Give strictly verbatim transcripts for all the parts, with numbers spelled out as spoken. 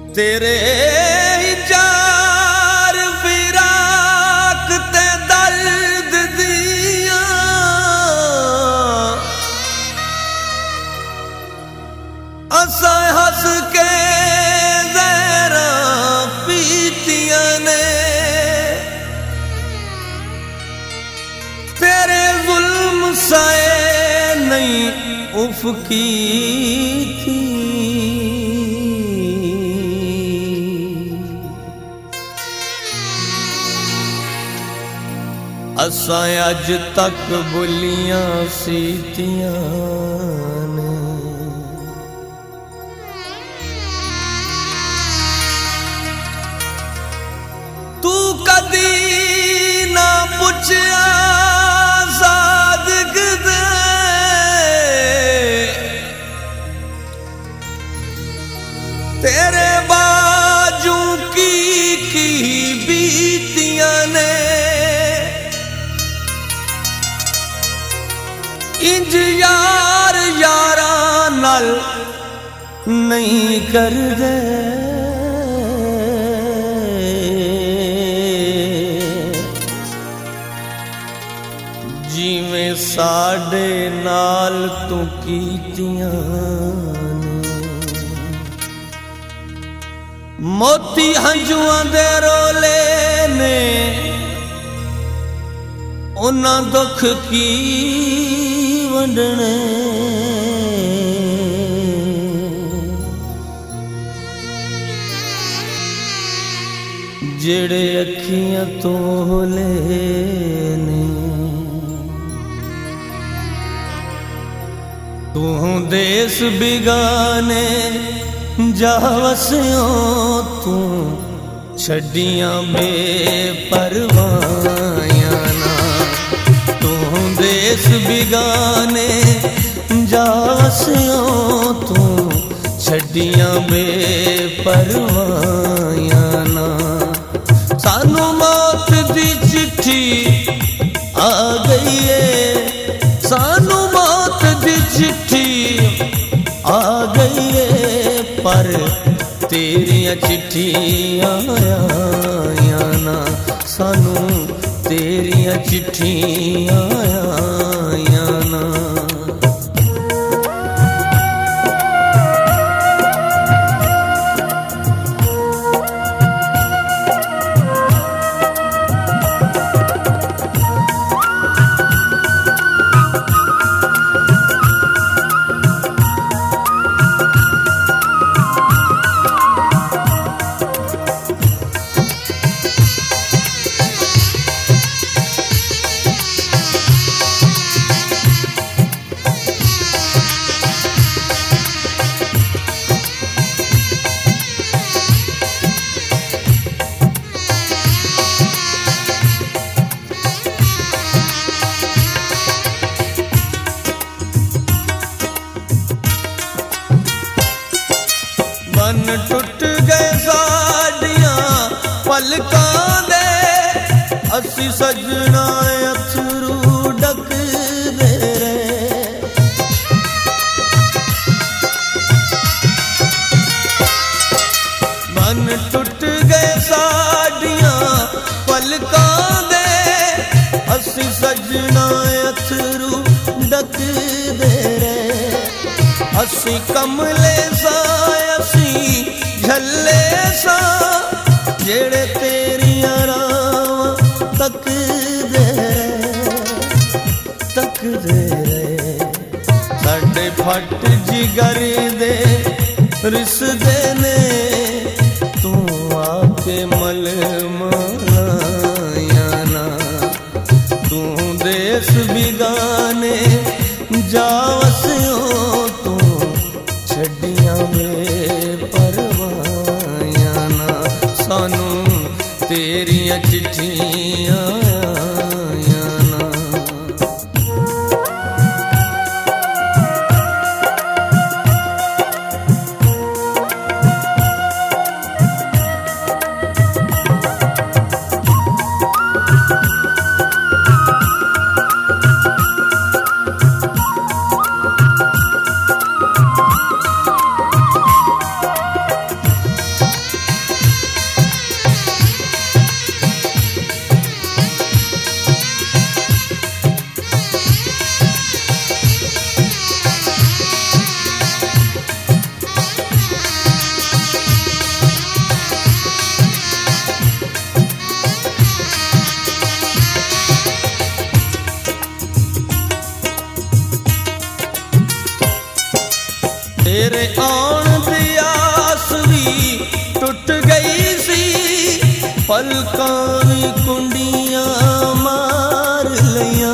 तेरे जार फिराक ते दर्द दिया असा हस के जहरा पीतिया ने तेरे जुल्म साए नहीं उफकी थी असा अज तक बुलियां सीतियां ने तू कदी ना पुछया सादिक दे तेरे बाजू की की बीतियां ने इंज यार यारा नाल नहीं कर दे जिवें साडे नाल तू कीतियां ने मोती हंजुआं दे रोले ने उन्ना दुख की वंडने जेड़े अखियां तो ले ने तू देश बिगाने जा वसियो तू छड़ियां बेपरवाहियां ना तू देश बिगाने जा वसियो तू छड़ियां बेपरवाहियां ना सानू मौत दी चिट्ठी आ गई है सानू मौत दी चिट्ठी आ गई है पर तेरियां चिट्ठियां आया ना सानू तेरियां चिट्ठियां आया ना मन टुट गए साडियां पलकां दे असी सजना अथरू डक दे रे मन टुट गए साडियां पलकां दे असी सजना अथरू डक दे रे असी कमले सा झल्ले सा जेड़े तेरियां रावां तक दे तक दे साडे फट जिगर दे रिसदे ने तू आके मल माया ना तू देश बिगाने जा वसियो तू छड़ियां बेपरवाहियां ना सानू तेरियां चिट्ठियां आया ना तेरे आउण दी आस भी टुट गई सी, पलकां भी कुंडियां मार लिया।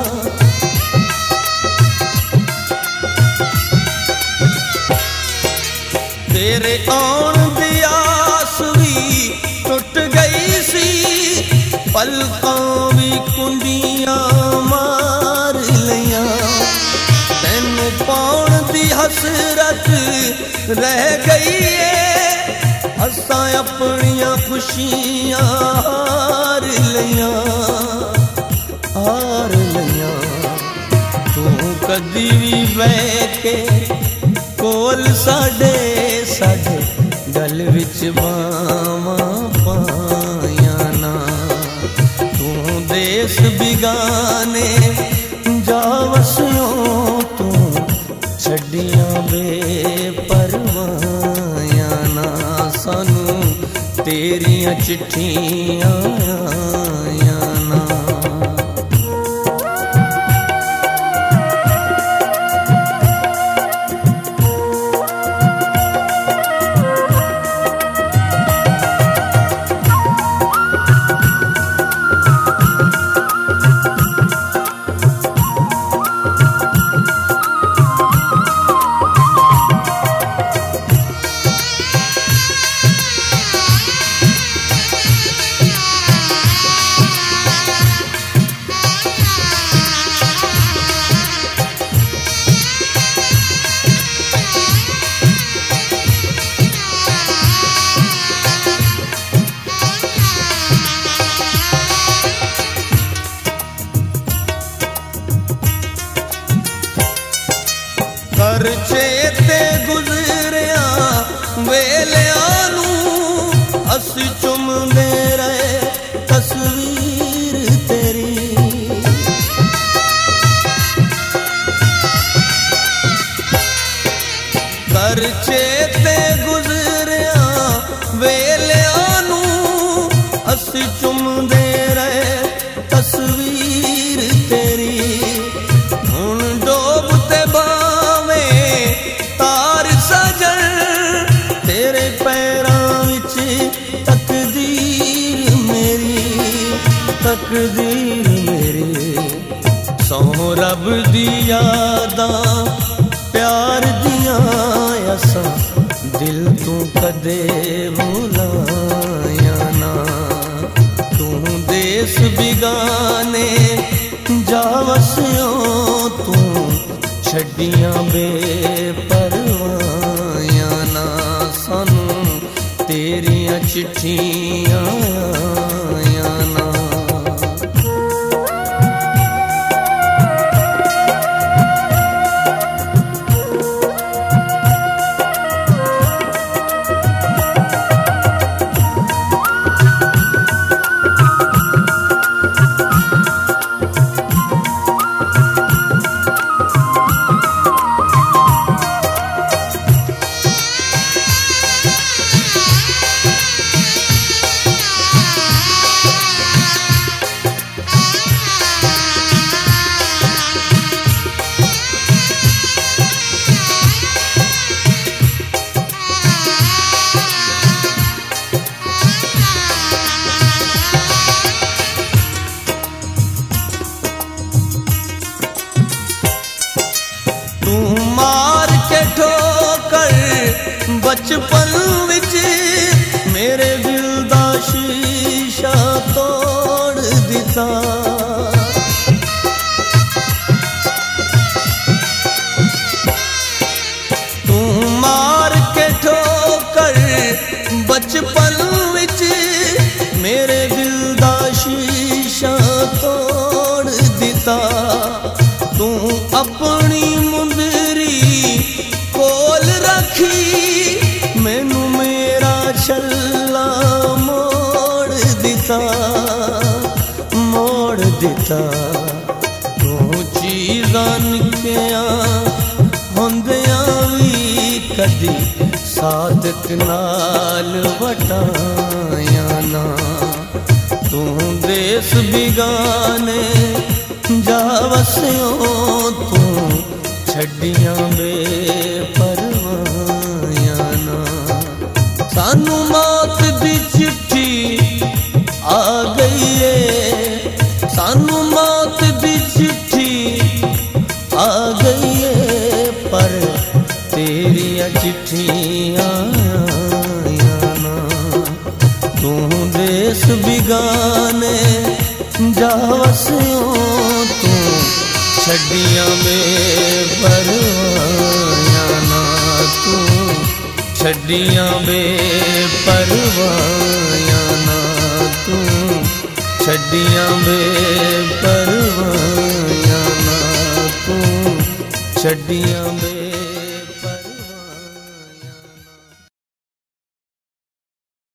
तेरे आउण दी आस भी टुट गई सी, पलकां भी कुंडियां मार लिया। तैनू पाउण दी हसरत रह गई है, असां अपनियां खुशियां हार लिया, हार लिया। तू कदी भी बह के कोल साडे साडे गल विच बावां पाया ना। तू देश बिगाने जा वसियो, तू छड्डियां बेपरवाया ना। सानू तेरियां चिट्ठियां आया ना। कर चेते गुजरिया वेलियां नू, असी चुमदे रहे तस्वीर तेरी। कर चेते गुजरिया वेलियां नू, असी चुमदे रहे तस्वीर तेरी। हुण डोब ते तार सजन तेरे पैरां विच तकदीर मेरी, तकदीर मेरी। सौ रब दी यादां प्यार दियां असां दिल तू कदे भुलाया ना। तू देश बिगाने जा वसियो, तू छड्डियां बेपरवाया ना। सानू तेरियां चिट्ठियां आया ना। बचपन विच मेरे दिल दा शीशा तोड़ दिता। तू मार के ठोकर बचपन विच मेरे दिल दा शीशा तोड़ दिता। तू अपनी मुंदरी कोल रखी, मैनू मेरा छल्ला मोड़ दिता, मोड़ दिता। तू चीज़ां निक्कियां होंदियां भी कदी सादक नाल वटाया ना। तू देश बिगाने जा वसियो, तू छड्डियां बेपरवाह जावसियों तू छड़ियां में परवाया ना तू छड़ियां में परवाया ना तू छड़ियां में परवाया ना तू छड़ियां में